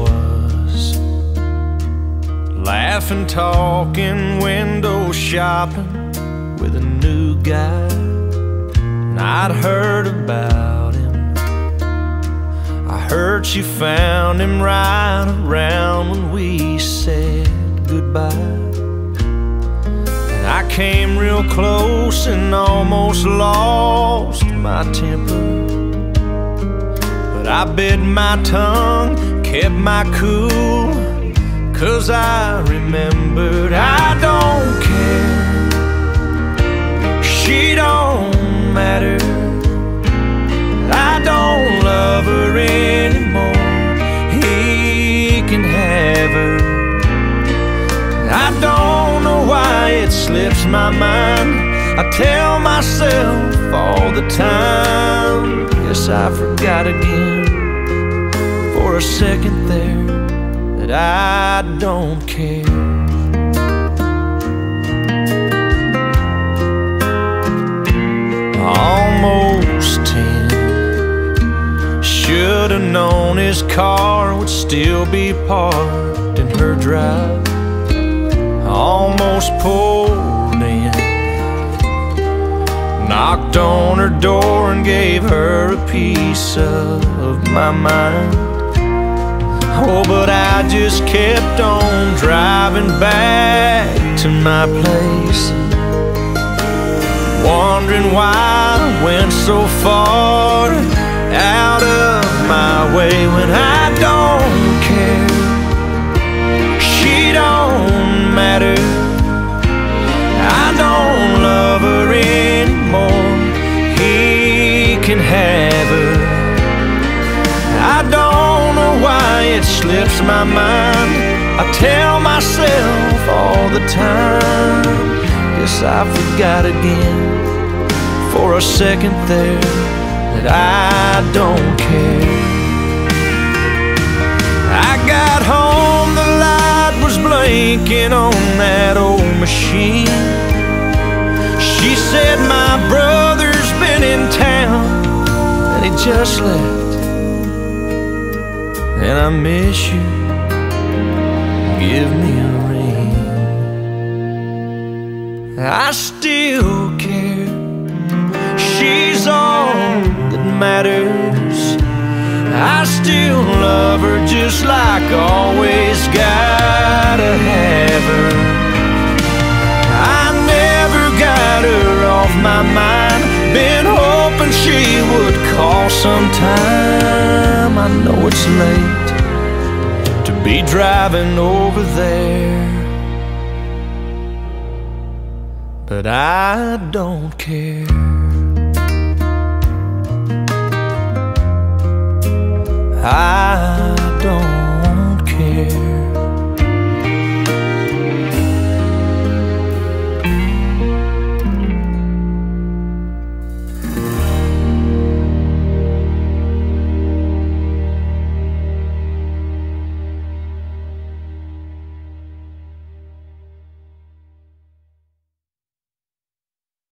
was, laughing, talking, window shopping with a new guy. And I'd heard about him. I heard she found him right around when we said goodbye. And I came real close and almost lost my temper, but I bit my tongue, kept my cool, 'cause I remembered I don't care, she don't matter, I don't love her anymore, he can have her. I don't know why it slips my mind, I tell myself all the time. Guess I forgot again for a second there that I don't care. Almost 10. Should've known his car would still be parked in her drive. Almost pulled in, knocked on her door and gave her a piece of my mind. Oh, but I just kept on driving back to my place, wondering why I went so far out of my way when I don't care, she don't matter, I don't love her anymore, he can have her. I don't know why it slips my mind, I tell myself all the time. Guess I forgot again for a second there that I don't care. I got home, the light was blinking on that old machine. She said my brother's been in town and he just left, and I miss you, give me a ring. I still care, she's all that matters, I still love her just like always, gotta have her. I never got her off my mind, been hoping she would call sometime. I know it's late to be driving over there, but I don't care. I